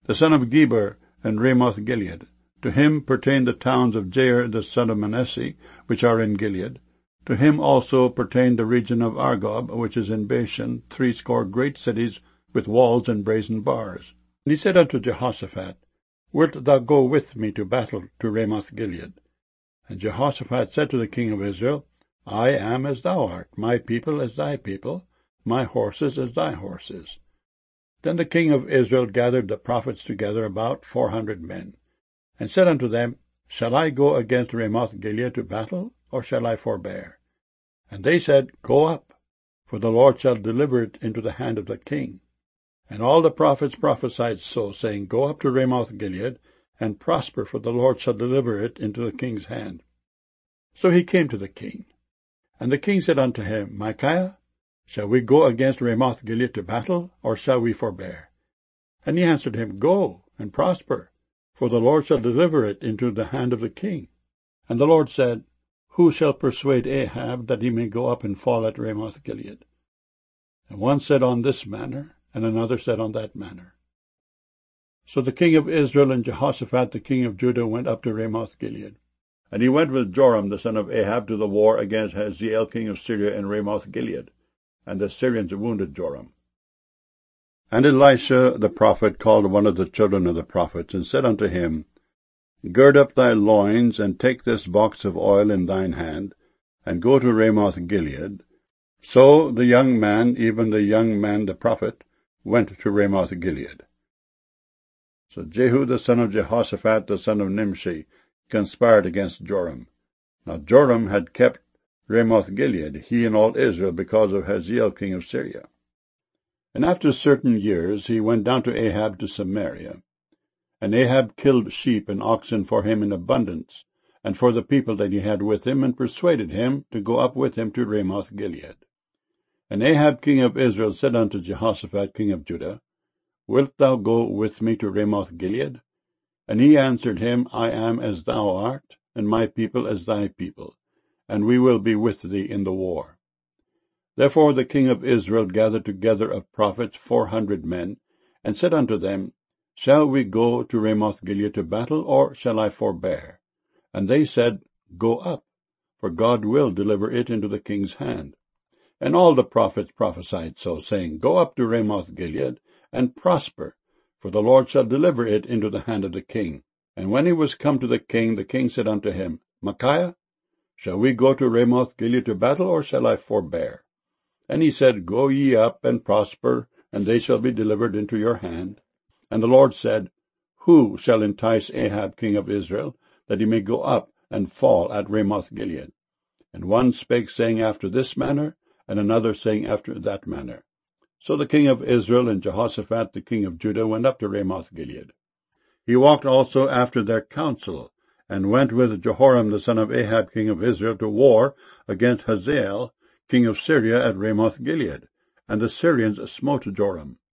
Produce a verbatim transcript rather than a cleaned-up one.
the son of Geber, and Ramoth-Gilead. To him pertain the towns of Jair the son of Manasseh, which are in Gilead. To him also pertain the region of Argob, which is in Bashan, threescore great cities with walls and brazen bars. And he said unto Jehoshaphat, Wilt thou go with me to battle to Ramoth-Gilead? And Jehoshaphat said to the king of Israel, I am as thou art, my people as thy people, my horses as thy horses. Then the king of Israel gathered the prophets together, about four hundred men, and said unto them, Shall I go against Ramoth-Gilead to battle, or shall I forbear? And they said, Go up, for the Lord shall deliver it into the hand of the king. And all the prophets prophesied so, saying, Go up to Ramoth-Gilead, and prosper, for the Lord shall deliver it into the king's hand. So he came to the king. And the king said unto him, Micaiah, shall we go against Ramoth-Gilead to battle, or shall we forbear? And he answered him, Go, and prosper, for the Lord shall deliver it into the hand of the king. And the Lord said, Who shall persuade Ahab that he may go up and fall at Ramoth-Gilead? And one said on this manner, and another said on that manner. So the king of Israel and Jehoshaphat the king of Judah went up to Ramoth-Gilead. And he went with Joram the son of Ahab to the war against Hazael king of Syria in Ramoth-Gilead. And the Syrians wounded Joram. And Elisha the prophet called one of the children of the prophets, and said unto him, Gird up thy loins, and take this box of oil in thine hand, and go to Ramoth-Gilead. So the young man, even the young man the prophet, went to Ramoth-Gilead. So Jehu the son of Jehoshaphat the son of Nimshi conspired against Joram. Now Joram had kept Ramoth-Gilead, he and all Israel, because of Hazael king of Syria. And after certain years he went down to Ahab to Samaria. And Ahab killed sheep and oxen for him in abundance, and for the people that he had with him, and persuaded him to go up with him to Ramoth-Gilead. And Ahab king of Israel said unto Jehoshaphat king of Judah, Wilt thou go with me to Ramoth-Gilead? And he answered him, I am as thou art, and my people as thy people, and we will be with thee in the war. Therefore the king of Israel gathered together of prophets four hundred men, and said unto them, Shall we go to Ramoth-Gilead to battle, or shall I forbear? And they said, Go up, for God will deliver it into the king's hand. And all the prophets prophesied so, saying, Go up to Ramoth-Gilead, and prosper, for the Lord shall deliver it into the hand of the king. And when he was come to the king, the king said unto him, Micaiah, shall we go to Ramoth-Gilead to battle, or shall I forbear? And he said, Go ye up, and prosper, and they shall be delivered into your hand. And the Lord said, Who shall entice Ahab king of Israel, that he may go up and fall at Ramoth-Gilead? And one spake, saying after this manner, and another saying after that manner. So the king of Israel and Jehoshaphat the king of Judah went up to Ramoth-Gilead. He walked also after their counsel, and went with Jehoram the son of Ahab king of Israel to war against Hazael king of Syria at Ramoth-Gilead. And the Syrians smote Joram.